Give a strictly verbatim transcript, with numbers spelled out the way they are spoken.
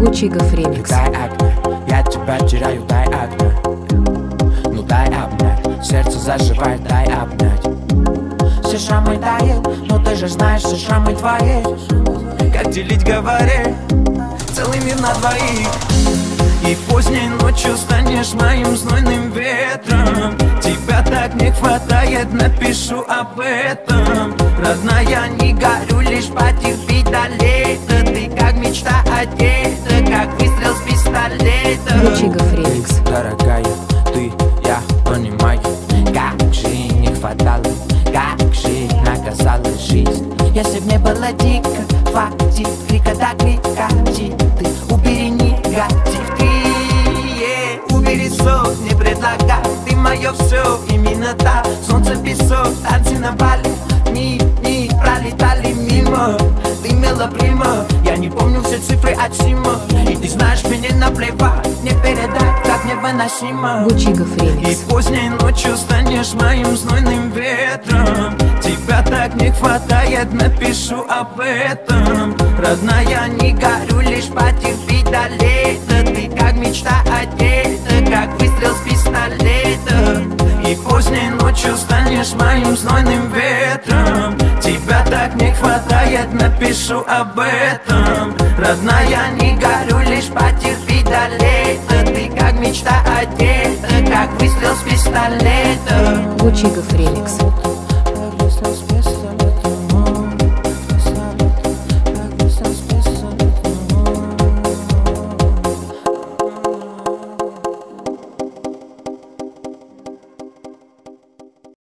Гучигов ремикс. Дай огня, я тебя теряю, дай огня. Ну дай обнять, сердце заживает, дай обнять. Все шрамы тают, но ты же знаешь, все шрамы твои. Как делить, говори, целый мир на двоих. И поздней ночью станешь моим знойным ветром. Тебя так не хватает, напишу об этом. Родная, не горю, лишь потерпи долей. Ты как мечта одета, как выстрел с пистолета. Гучигов ремикс. Дорогая, ты, я понимаю, как же не хватало, как же наказала жизнь. Если б не было дико, хватит крика до крика. Ты убери негатив, ты убери ссор, не предлагай. Ты мое все, именно так. Солнце, песок, танцы на бале. Дни, дни пролетали мимо. Ты мелоприма, я не помню все цифры от Сима. И ты знаешь, мне наплевать, не передать, как невыносимо. Гучигов ремикс. И поздней ночью станешь моим знойным ветром. Тебя так не хватает, напишу об этом. Родная, не горю, лишь потерпи долей. Ты как мечта одета, как выстрел с пистолета. И поздней ночью станешь моим знойным ветром. Тебя так не хватает, напишу об этом. Родная, не горю, лишь потерпи долей. Ты как мечта одета, как выстрел с пистолета. Гучигов ремикс.